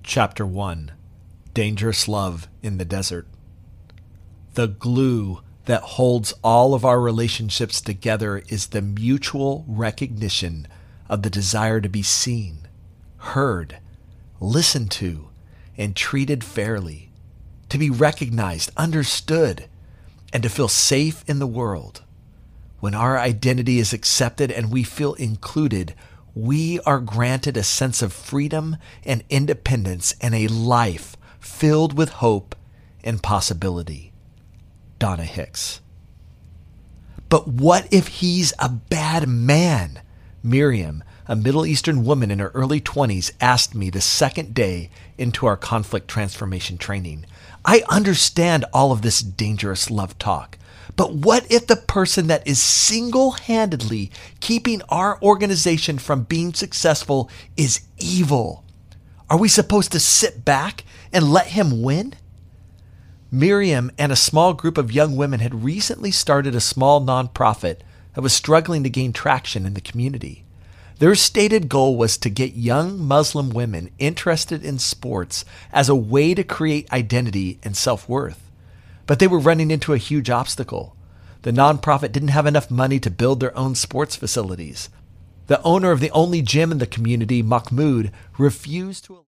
Chapter 1: Dangerous Love in the Desert. The glue that holds all of our relationships together is the mutual recognition of the desire to be seen, heard, listened to, and treated fairly, to be recognized, understood, and to feel safe in the world. When our identity is accepted and we feel included, we are granted a sense of freedom and independence and a life filled with hope and possibility. Donna Hicks. But what if he's a bad man? Miriam, a Middle Eastern woman in her early 20s, asked me the second day into our conflict transformation training. I understand all of this dangerous love talk, but what if the person that is single-handedly keeping our organization from being successful is evil? Are we supposed to sit back and let him win? Miriam and a small group of young women had recently started a small nonprofit that was struggling to gain traction in the community. Their stated goal was to get young Muslim women interested in sports as a way to create identity and self-worth. But they were running into a huge obstacle. The nonprofit didn't have enough money to build their own sports facilities. The owner of the only gym in the community, Mahmoud, refused to